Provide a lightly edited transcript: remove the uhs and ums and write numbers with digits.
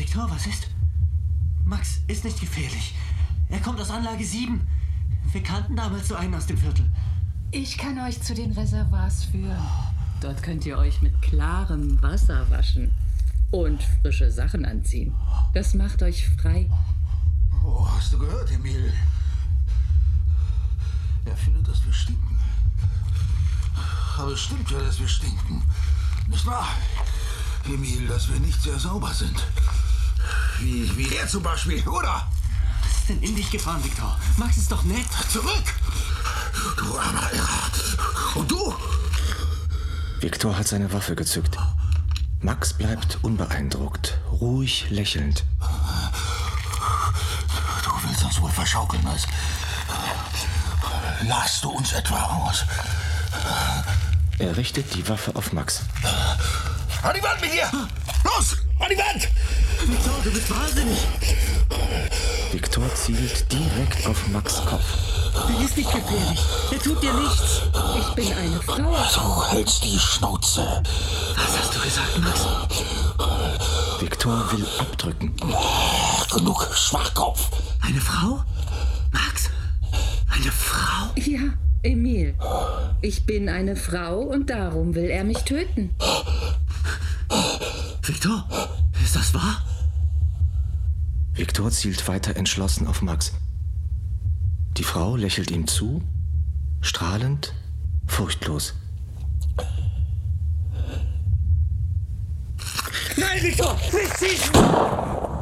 Viktor, was ist? Max ist nicht gefährlich. Er kommt aus Anlage 7. Wir kannten damals so einen aus dem Viertel. Ich kann euch zu den Reservoirs führen. Dort könnt ihr euch mit klarem Wasser waschen und frische Sachen anziehen. Das macht euch frei. Oh, hast du gehört, Emil? Er findet, dass wir stinken. Aber es stimmt ja, dass wir stinken. Nicht wahr, Emil, dass wir nicht sehr sauber sind. Wie er zum Beispiel, oder? Was ist denn in dich gefahren, Viktor? Max ist doch nett. Zurück! Du armer Irrer. Und du? Viktor hat seine Waffe gezückt. Max bleibt unbeeindruckt, ruhig lächelnd. Du willst uns wohl verschaukeln, als lasst du uns etwa aus. Er richtet die Waffe auf Max. An die Wand mit dir! Los, an die Wand! Viktor, du bist wahnsinnig. Viktor zielt direkt auf Max' Kopf. Er ist nicht gefährlich. Er tut dir nichts. Ich bin eine Frau. Du hältst die Schnauze. Was hast du gesagt, Max? Viktor will abdrücken. Genug, Schwachkopf. Eine Frau? Max? Eine Frau? Ja, Emil. Ich bin eine Frau und darum will er mich töten. Viktor, ist das wahr? Viktor zielt weiter entschlossen auf Max. Die Frau lächelt ihm zu, strahlend, furchtlos. Nein, Viktor, nicht schießen!